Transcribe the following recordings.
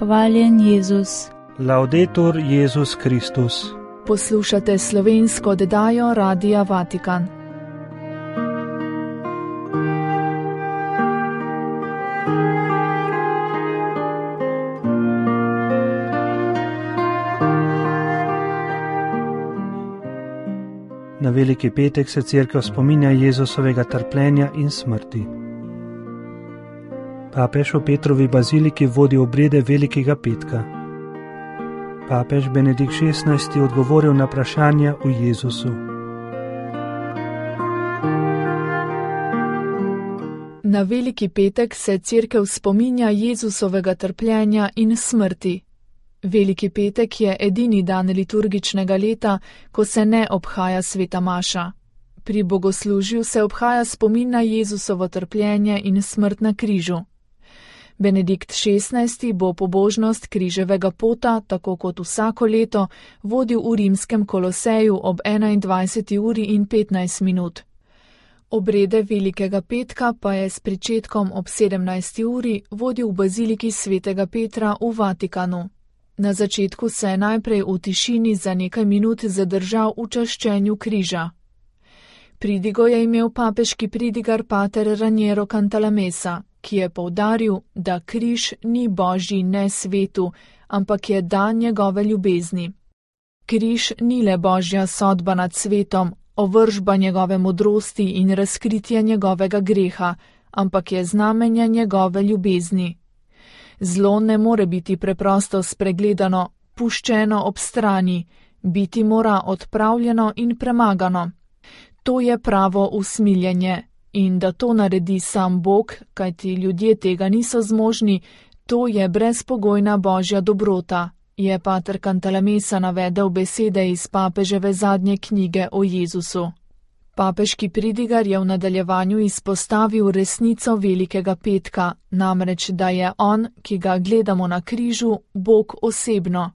Hvaljen Jezus. Laudetur Jezus Kristus. Poslušate slovensko oddajo Radia Vatikan. Na veliki petek se cerkev spominja Jezusovega trpljenja in smrti. Papež v Petrovi baziliki vodi obrede velikega petka. Papež Benedikt XVI je odgovoril na vprašanja o Jezusu. Na veliki petek se cerkev spominja Jezusovega trpljenja in smrti. Veliki petek je edini dan liturgičnega leta, ko se ne obhaja sveta maša. Pri bogoslužju se obhaja spomin na Jezusovo trpljenje in smrt na križu. Benedikt XVI bo pobožnost križevega pota, tako kot vsako leto, vodil v rimskem Koloseju ob 21:15. Obrede velikega petka pa je s pričetkom ob 17. vodil v baziliki svetega Petra v Vatikanu. Na začetku se je najprej v tišini za nekaj minut zadržal v čaščenju križa. Pridigo je imel papeški pridigar pater Raniero Cantalamessa, ki je poudaril, da križ ni božji ne svetu, ampak je dan njegove ljubezni. Križ ni le božja sodba nad svetom, ovržba njegove modrosti in razkritje njegovega greha, ampak je znamenje njegove ljubezni. Zlo ne more biti preprosto spregledano, puščeno ob strani, biti mora odpravljeno in premagano. To je pravo usmiljenje. In da to naredi sam Bog, kajti ljudje tega niso zmožni, to je brezpogojna božja dobrota, je pater Cantalamessa navedel besede iz papeževe zadnje knjige o Jezusu. Papeški pridigar je v nadaljevanju izpostavil resnico velikega petka, namreč da je on, ki ga gledamo na križu, Bog osebno.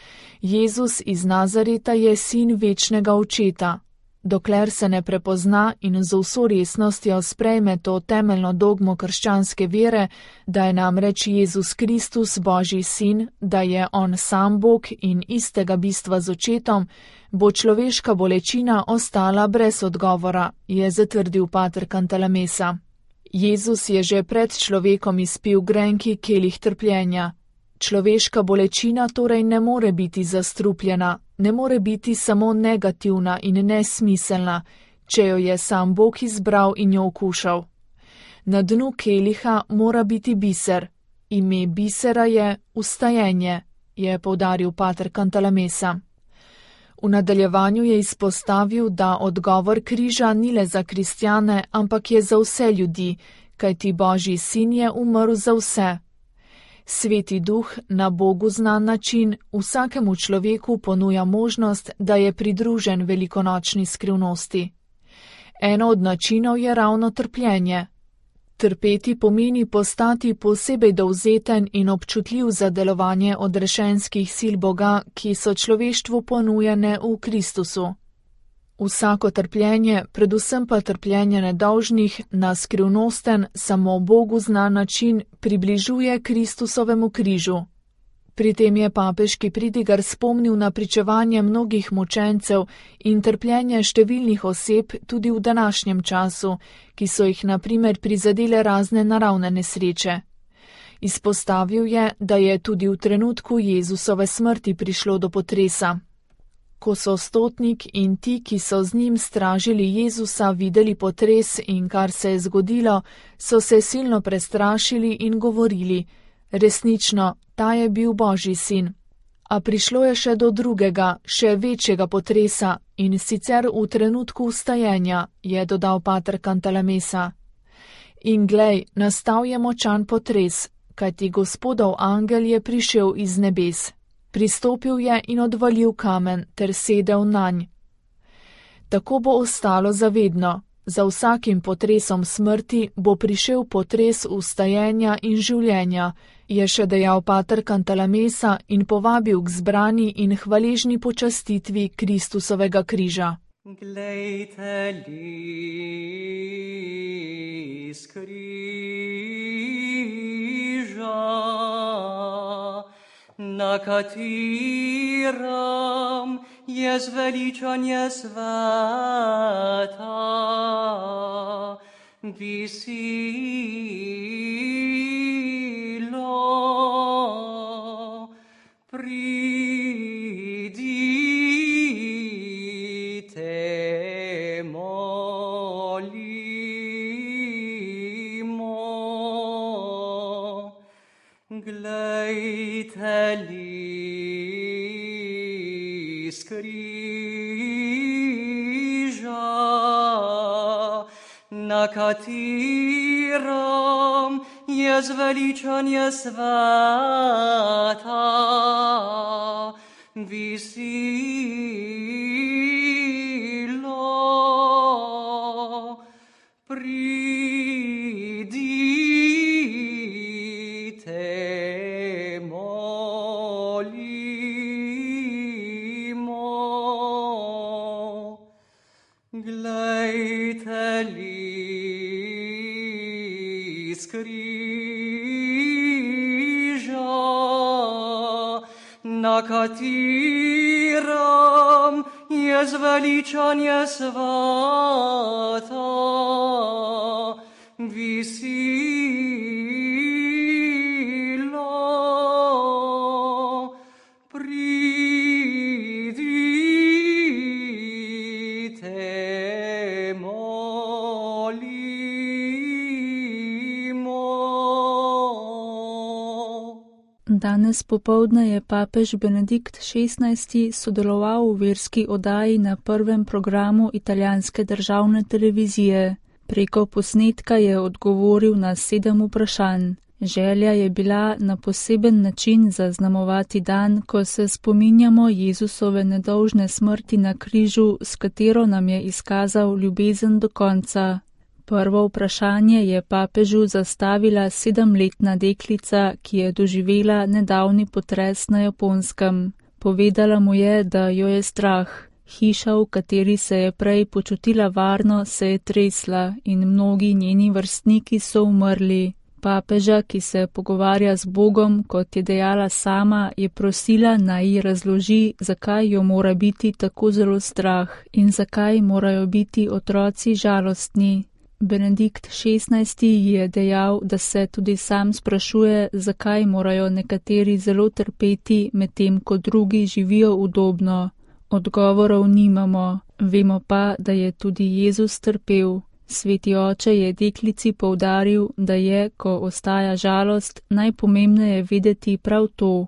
Jezus iz Nazareta je sin večnega očeta. Dokler se ne prepozna in z vso resnostjo sprejme to temeljno dogmo krščanske vere, da je namreč Jezus Kristus Božji sin, da je on sam Bog in istega bistva z očetom, bo človeška bolečina ostala brez odgovora, je zatrdil pater Cantalamessa. Jezus je že pred človekom izpil grenki kelih trpljenja. Človeška bolečina torej ne more biti zastrupljena, ne more biti samo negativna in nesmiselna, če jo je sam Bog izbral in jo okušal. Na dnu keliha mora biti biser. Ime bisera je vstajenje, je poudaril pater Cantalamessa. V nadaljevanju je izpostavil, da odgovor križa ni le za kristjane, ampak je za vse ljudi, kajti Božji sin je umrl za vse. Sveti duh na Bogu znan način vsakemu človeku ponuja možnost, da je pridružen velikonočni skrivnosti. Eno od načinov je ravno trpljenje. Trpeti pomeni postati posebej dovzeten in občutljiv za delovanje odrešenskih sil Boga, ki so človeštvu ponujene v Kristusu. Vsako trpljenje, predvsem pa trpljenje nedolžnih, na skrivnosten, samo Bogu znan način približuje Kristusovemu križu. Pri tem je papeški pridigar spomnil na pričevanje mnogih mučencev in trpljenje številnih oseb tudi v današnjem času, ki so jih na primer prizadele razne naravne nesreče. Izpostavil je, da je tudi v trenutku Jezusove smrti prišlo do potresa. Ko so stotnik in ti, ki so z njim stražili Jezusa, videli potres in kar se je zgodilo, so se silno prestrašili in govorili: resnično, ta je bil Božji sin. A prišlo je še do drugega, še večjega potresa in sicer v trenutku vstajenja, je dodal pater Cantalamessa. In glej, nastal je močan potres, kajti Gospodov angel je prišel iz nebes. Pristopil je in odvalil kamen ter sedel nanj. Tako bo ostalo zavedno. Za vsakim potresom smrti bo prišel potres vstajenja in življenja, je še dejal pater Cantalamessa in povabil k zbrani in hvaležni počastitvi Kristusovega križa. Glejte lis križa, na katerem je zveličanje sveta, visilo. Pridite, molimo, glejte list križa, na katerem je zveličanje sveta, visilo. Pridite, molimo, glejte list križa, na katerem je zveličanje sveta, visilo. Pridite, molimo. Danes popoldne je papež Benedikt XVI sodeloval v verski oddaji na prvem programu italijanske državne televizije. Preko posnetka je odgovoril na 7 vprašanj. Želja je bila na poseben način zaznamovati dan, ko se spominjamo Jezusove nedolžne smrti na križu, s katero nam je izkazal ljubezen do konca. Prvo vprašanje je papežu zastavila 7-letna deklica, ki je doživela nedavni potres na Japonskem. Povedala mu je, da jo je strah. Hiša, v kateri se je prej počutila varno, se je tresla in mnogi njeni vrstniki so umrli. Papeža, ki se pogovarja z Bogom, kot je dejala sama, je prosila, naj ji razloži, zakaj jo mora biti tako zelo strah in zakaj morajo biti otroci žalostni. Benedikt XVI je dejal, da se tudi sam sprašuje, zakaj morajo nekateri zelo trpeti, medtem ko drugi živijo udobno. Odgovorov nimamo, vemo pa, da je tudi Jezus trpel. Sveti oče je deklici poudaril, da je, ko ostaja žalost, najpomembneje vedeti prav to.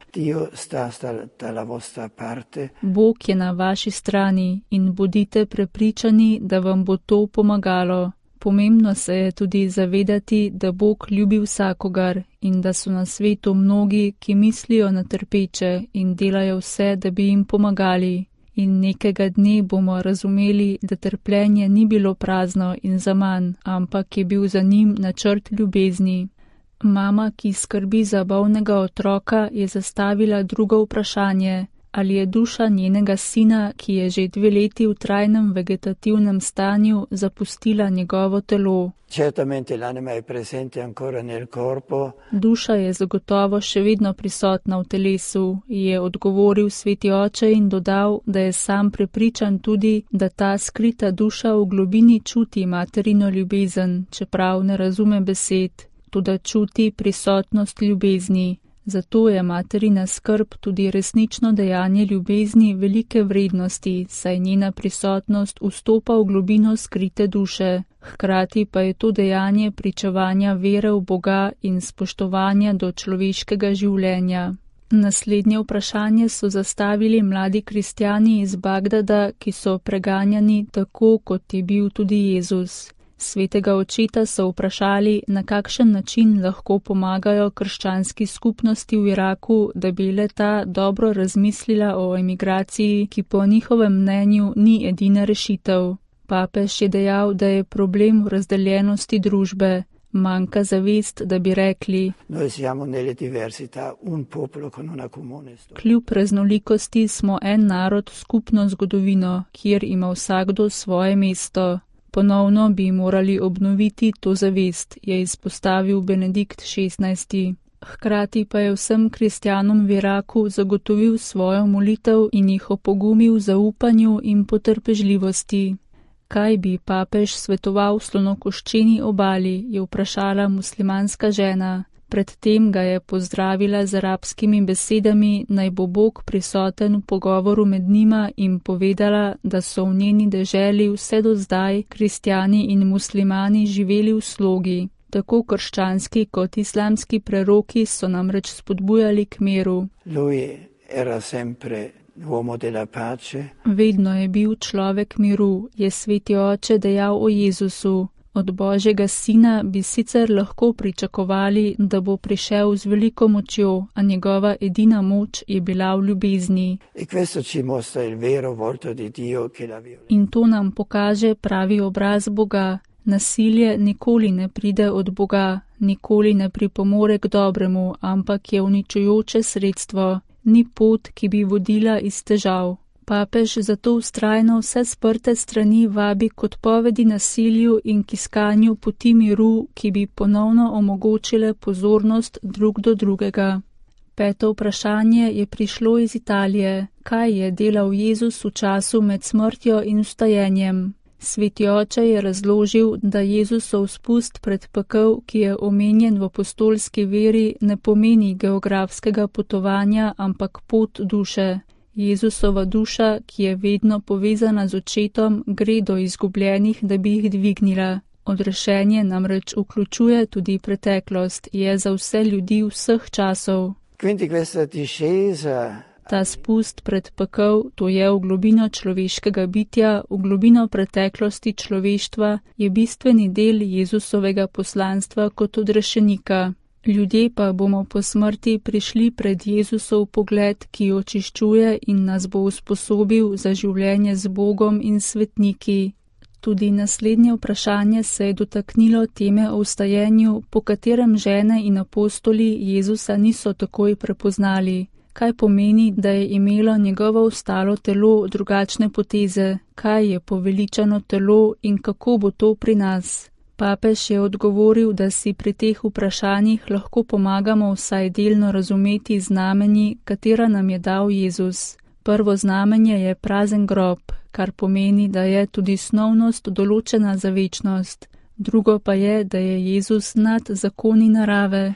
Bog je na vaši strani in bodite prepričani, da vam bo to pomagalo. Pomembno se je tudi zavedati, da Bog ljubi vsakogar in da so na svetu mnogi, ki mislijo na trpeče in delajo vse, da bi jim pomagali. In nekega dne bomo razumeli, da trpljenje ni bilo prazno in zaman, ampak je bil za njim načrt ljubezni. Mama, ki skrbi za bolnega otroka, je zastavila drugo vprašanje. Ali je duša njenega sina, ki je že 2 leti v trajnem vegetativnem stanju, zapustila njegovo telo? Duša je zagotovo še vedno prisotna v telesu, je odgovoril sveti oče in dodal, da je sam prepričan tudi, da ta skrita duša v globini čuti materino ljubezen, čeprav ne razume besed, toda čuti prisotnost ljubezni. Zato je materina skrb tudi resnično dejanje ljubezni velike vrednosti, saj njena prisotnost vstopa v globino skrite duše. Hkrati pa je to dejanje pričevanja vere v Boga in spoštovanja do človeškega življenja. Naslednje vprašanje so zastavili mladi kristjani iz Bagdada, ki so preganjani tako, kot je bil tudi Jezus. Svetega očeta so vprašali, na kakšen način lahko pomagajo krščanski skupnosti v Iraku, da bi le-ta dobro razmislila o emigraciji, ki po njihovem mnenju ni edina rešitev. Papež je dejal, da je problem v razdeljenosti družbe. Manjka zavest, da bi rekli: kljub raznolikosti smo en narod, skupno zgodovino, kjer ima vsakdo svoje mesto. Ponovno bi morali obnoviti to zavest, je izpostavil Benedikt XVI. Hkrati pa je vsem kristjanom v Iraku zagotovil svojo molitev in jih opogumil v zaupanju in potrpežljivosti. Kaj bi papež svetoval slonokoščeni obali, je vprašala muslimanska žena. Predtem ga je pozdravila z arabskimi besedami, naj bo Bog prisoten v pogovoru med njima, in povedala, da so v njeni deželi vse do zdaj kristjani in muslimani živeli v slogi. Tako krščanski kot islamski preroki so namreč spodbujali k miru. Vedno je bil človek miru, je sveti oče dejal o Jezusu. Od Božjega sina bi sicer lahko pričakovali, da bo prišel z veliko močjo, a njegova edina moč je bila v ljubezni. In to nam pokaže pravi obraz Boga. Nasilje nikoli ne pride od Boga, nikoli ne pripomore k dobremu, ampak je uničujoče sredstvo, ni pot, ki bi vodila iz težav. Papež zato vztrajno vse sprte strani vabi k odpovedi nasilju in k iskanju poti miru, ki bi ponovno omogočile pozornost drug do drugega. 5. vprašanje je prišlo iz Italije. Kaj je delal Jezus v času med smrtjo in vstajenjem? Sveti oče je razložil, da Jezusov spust pred pekel, ki je omenjen v apostolski veri, ne pomeni geografskega potovanja, ampak pot duše. Jezusova duša, ki je vedno povezana z očetom, gre do izgubljenih, da bi jih dvignila. Odrešenje namreč vključuje tudi preteklost, je za vse ljudi vseh časov. Ta spust pred pekel, to je v globino človeškega bitja, v globino preteklosti človeštva, je bistveni del Jezusovega poslanstva kot odrešenika. Ljudje pa bomo po smrti prišli pred Jezusov pogled, ki očiščuje in nas bo usposobil za življenje z Bogom in svetniki. Tudi naslednje vprašanje se je dotaknilo teme o vstajenju, po katerem žene in apostoli Jezusa niso takoj prepoznali. Kaj pomeni, da je imelo njegovo ostalo telo drugačne poteze, kaj je poveličano telo in kako bo to pri nas? Papež je odgovoril, da si pri teh vprašanjih lahko pomagamo vsaj delno razumeti znamenji, katera nam je dal Jezus. Prvo znamenje je prazen grob, kar pomeni, da je tudi snovnost določena za večnost. Drugo pa je, da je Jezus nad zakoni narave.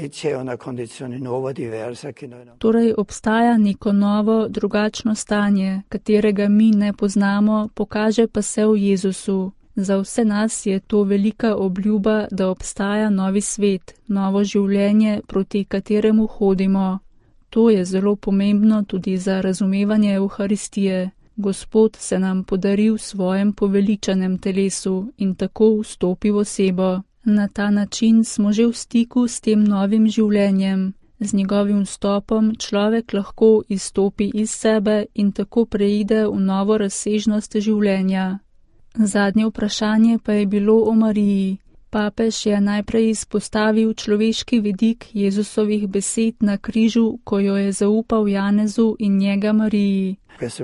Torej obstaja neko novo, drugačno stanje, katerega mi ne poznamo, pokaže pa se v Jezusu. Za vse nas je to velika obljuba, da obstaja novi svet, novo življenje, proti kateremu hodimo. To je zelo pomembno tudi za razumevanje Evharistije. Gospod se nam podari v svojem poveličanem telesu in tako vstopi v osebo. Na ta način smo že v stiku s tem novim življenjem. Z njegovim vstopom človek lahko izstopi iz sebe in tako preide v novo razsežnost življenja. Zadnje vprašanje pa je bilo o Mariji. Papež je najprej izpostavil človeški vidik Jezusovih besed na križu, ko jo je zaupal Janezu in njega Mariji.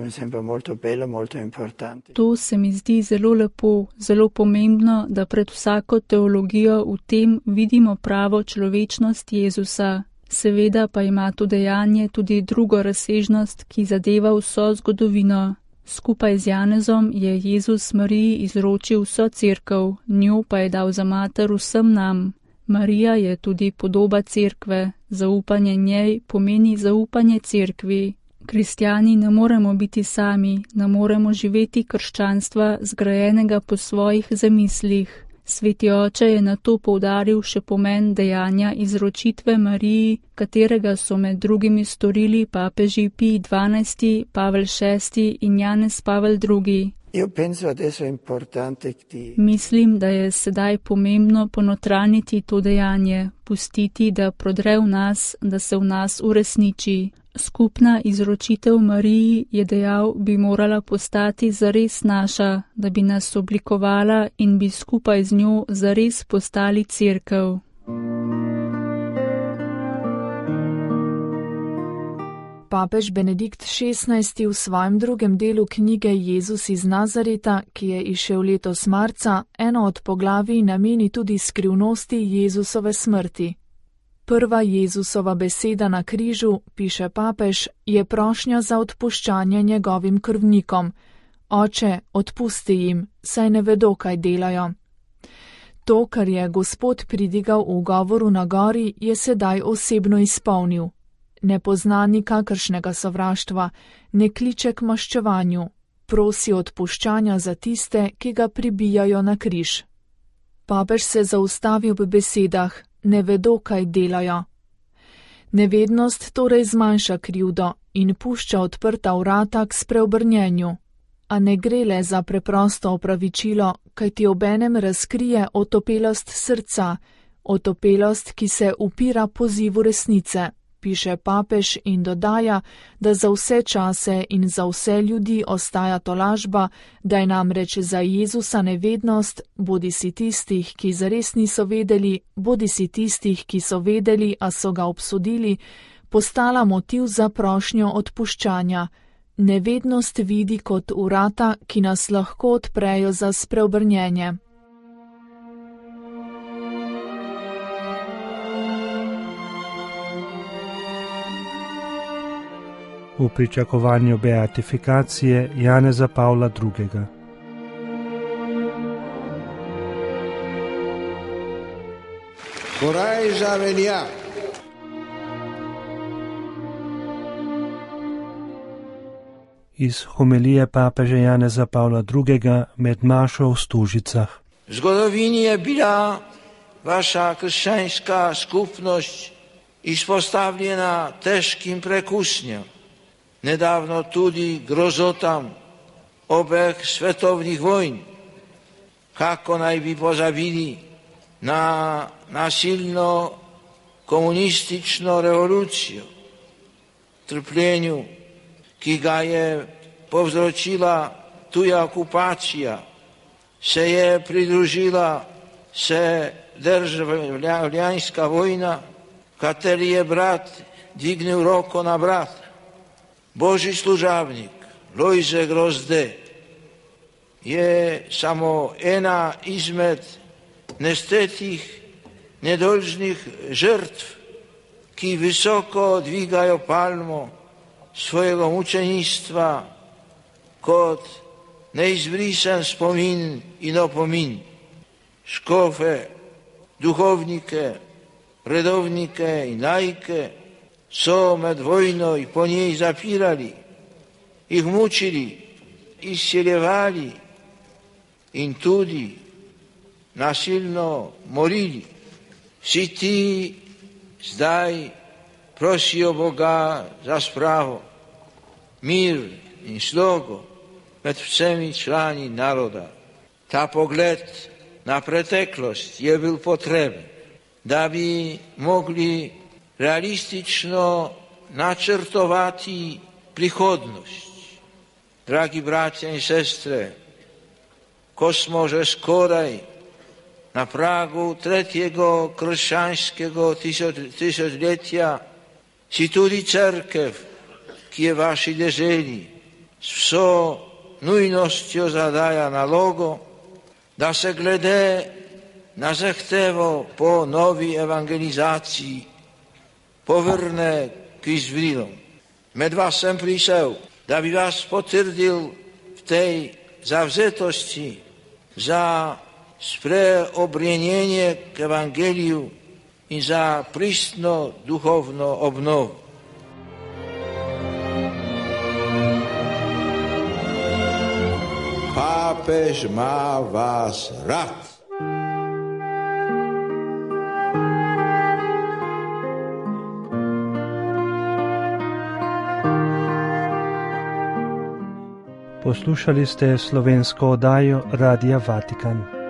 To se mi zdi zelo lepo, zelo pomembno, da pred vsako teologijo v tem vidimo pravo človečnost Jezusa. Seveda pa ima to dejanje tudi drugo razsežnost, ki zadeva vso zgodovino. Skupaj z Janezom je Jezus Mariji izročil vso cerkev, njo pa je dal za mater vsem nam. Marija je tudi podoba cerkve, zaupanje njej pomeni zaupanje cerkvi. Kristjani ne moremo biti sami, ne moremo živeti krščanstva zgrajenega po svojih zamislih. Sveti oče je na to poudaril še pomen dejanja izročitve Mariji, katerega so med drugimi storili papeži Pij XII, Pavel VI in Janez Pavel II. Mislim, da je sedaj pomembno ponotraniti to dejanje, pustiti, da prodre v nas, da se v nas uresniči. Skupna izročitev Mariji, je dejal, bi morala postati zares naša, da bi nas oblikovala in bi skupaj z njo zares postali cerkev. Papež Benedikt XVI v svojem drugem delu knjige Jezus iz Nazareta, ki je izšel letos marca, eno od poglavij nameni tudi skrivnosti Jezusove smrti. Prva Jezusova beseda na križu, piše papež, je prošnja za odpuščanje njegovim krvnikom. Oče, odpusti jim, saj ne vedo, kaj delajo. To, kar je Gospod pridigal v govoru na gori, je sedaj osebno izpolnil. Ne pozna nikakršnega sovraštva, ne kliče k maščevanju, prosi odpuščanja za tiste, ki ga pribijajo na križ. Papež se zaustavi v besedah, ne vedo, kaj delajo. Nevednost torej zmanjša krivdo in pušča odprta vrata k spreobrnjenju, a ne gre le za preprosto opravičilo, kajti obenem razkrije otopelost srca, otopelost, ki se upira pozivu resnice, piše papež in dodaja, da za vse čase in za vse ljudi ostaja tolažba, da je namreč za Jezusa nevednost, bodisi tistih, ki zares niso vedeli, bodisi tistih, ki so vedeli, a so ga obsodili, postala motiv za prošnjo odpuščanja. Nevednost vidi kot vrata, ki nas lahko odprejo za spreobrnjenje. V pričakovanju beatifikacije Janeza Pavla II. Coraggia venia. Iz homilije papeža Janeza Pavla II. Med mašo v Stužicah. V zgodovini je bila vaša kršćanska skupnost izpostavljena težkim prekusnjam, nedavno tudi grozotam obeh svetovnih vojn. Kako naj bi pozabili na nasilno komunistično revolucijo, trpljenju, ki ga je povzročila tuja okupacija, se je pridružila se državljanska vojna, kateri je brat dvignil roko na brata. Božji služabnik Lojze Grozde je samo ena izmed nestetih, nedolžnih žrtv, ki visoko dvigajo palmo svojega mučeništva kot neizbrisan spomin in opomin. Škofe, duhovnike, redovnike in laike so med vojno in po njej zapirali, jih mučili, izsiljevali in tudi nasilno morili. Vsi ti zdaj prosijo Boga za spravo, mir in slogo med vsemi člani naroda. Ta pogled na preteklost je bil potreben, da bi mogli realistično načrtovati prihodnost. Dragi bratia in sestre, ko smo že skoraj na pragu tretjega krščanskega tisočletja, si tudi cerkev, ki je vaši deželi, s vso nujnostjo zadaja nalogo, da se glede na zahtevo po novi evangelizaciji povrne k izbrilom. Med vas sem prišel, da bi vas potrdil v tej zavzetosti za spreobrnjenje k evangeliju in za pristno duhovno obnovo. Papež ima vas rad. Poslušali ste slovensko oddajo Radia Vatikan.